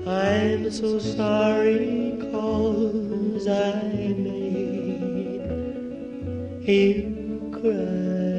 I'm so sorry 'cause I made you cry.